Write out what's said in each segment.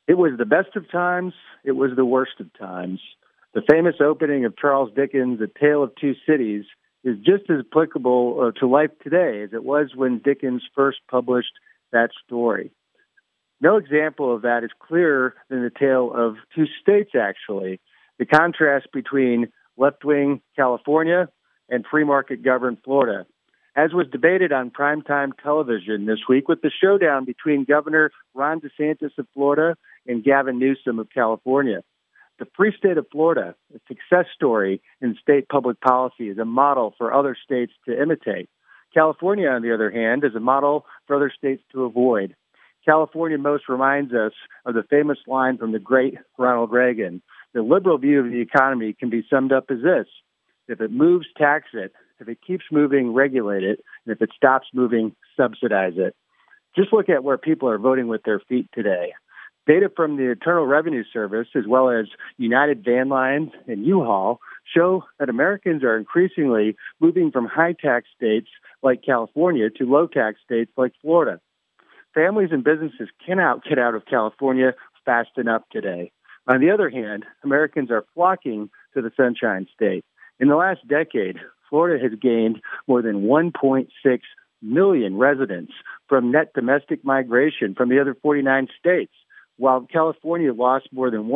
It was the best of times. It was the worst of times. The famous opening of Charles Dickens' A Tale of Two Cities is just as applicable to life today as it was when Dickens first published that story. No example of that is clearer than the tale of two states, actually. The contrast between left-wing California and free-market-governed Florida, as was debated on primetime television this week with the showdown between Governor Ron DeSantis of Florida and Gavin Newsom of California. The free state of Florida, a success story in state public policy, is a model for other states to imitate. California, on the other hand, is a model for other states to avoid. California most reminds us of the famous line from the great Ronald Reagan. The liberal view of the economy can be summed up as this: if it moves, tax it. If it keeps moving, regulate it. And if it stops moving, subsidize it. Just look at where people are voting with their feet today. Data from the Internal Revenue Service, as well as United Van Lines and U-Haul, show that Americans are increasingly moving from high-tax states like California to low-tax states like Florida. Families and businesses cannot get out of California fast enough today. On the other hand, Americans are flocking to the Sunshine State. In the last decade, Florida has gained more than 1.6 million residents from net domestic migration from the other 49 states, while California lost more than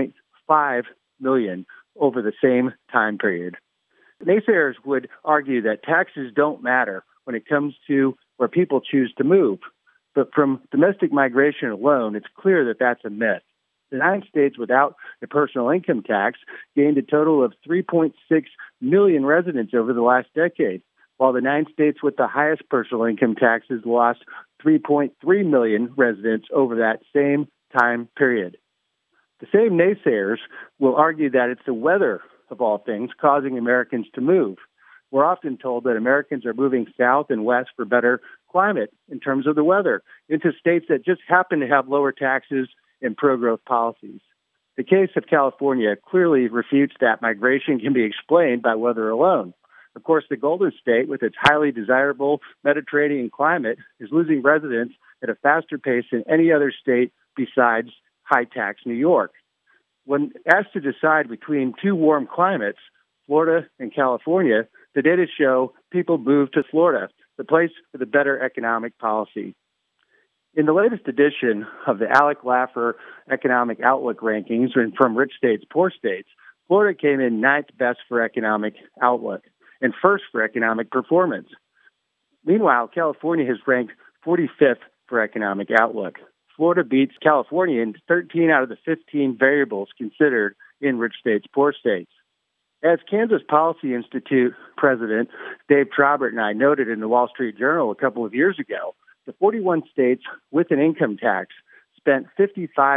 1.5 million over the same time period. Naysayers would argue that taxes don't matter when it comes to where people choose to move. But from domestic migration alone, it's clear that that's a myth. The 9 states without a personal income tax gained a total of 3.6 million residents over the last decade, while the 9 states with the highest personal income taxes lost 3.3 million residents over that same time period. The same naysayers will argue that it's the weather, of all things, causing Americans to move. We're often told that Americans are moving south and west for better climate in terms of the weather, into states that just happen to have lower taxes and pro-growth policies. The case of California clearly refutes that migration can be explained by weather alone. Of course, the Golden State, with its highly desirable Mediterranean climate, is losing residents at a faster pace than any other state besides high-tax New York. When asked to decide between two warm climates, Florida and California, the data show people move to Florida, the place with a better economic policy. In the latest edition of the Alec Laffer Economic Outlook Rankings from Rich States, Poor States, Florida came in 9th best for economic outlook and first for economic performance. Meanwhile, California has ranked 45th for economic outlook. Florida beats California in 13 out of the 15 variables considered in Rich States, Poor States. As Kansas Policy Institute President Dave Trobert and I noted in the Wall Street Journal a couple of years ago, the 41 states with an income tax spent 55%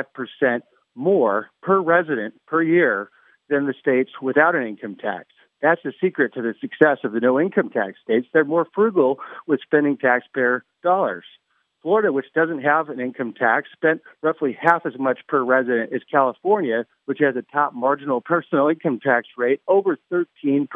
more per resident per year than the states without an income tax. That's the secret to the success of the no income tax states. They're more frugal with spending taxpayer dollars. Florida, which doesn't have an income tax, spent roughly half as much per resident as California, which has a top marginal personal income tax rate over 13%.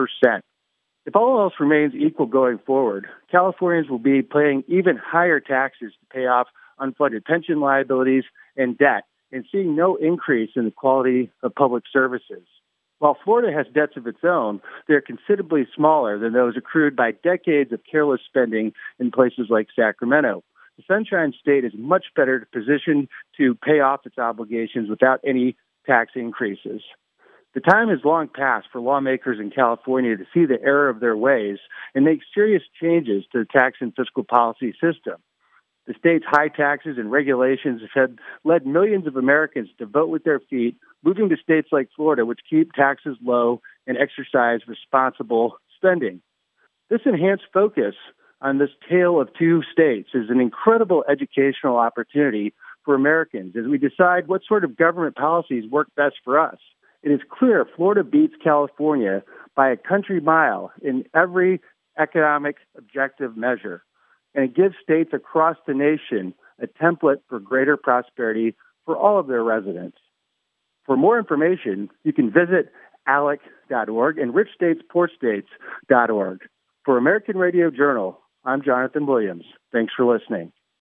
If all else remains equal going forward, Californians will be paying even higher taxes to pay off unfunded pension liabilities and debt, and seeing no increase in the quality of public services. While Florida has debts of its own, they're considerably smaller than those accrued by decades of careless spending in places like Sacramento. The Sunshine State is much better positioned to pay off its obligations without any tax increases. The time has long passed for lawmakers in California to see the error of their ways and make serious changes to the tax and fiscal policy system. The state's high taxes and regulations have led millions of Americans to vote with their feet, moving to states like Florida, which keep taxes low and exercise responsible spending. This enhanced focus on this tale of two states is an incredible educational opportunity for Americans as we decide what sort of government policies work best for us. It is clear Florida beats California by a country mile in every economic objective measure, and it gives states across the nation a template for greater prosperity for all of their residents. For more information, you can visit alec.org and richstatespoorstates.org. For American Radio Journal, I'm Jonathan Williams. Thanks for listening.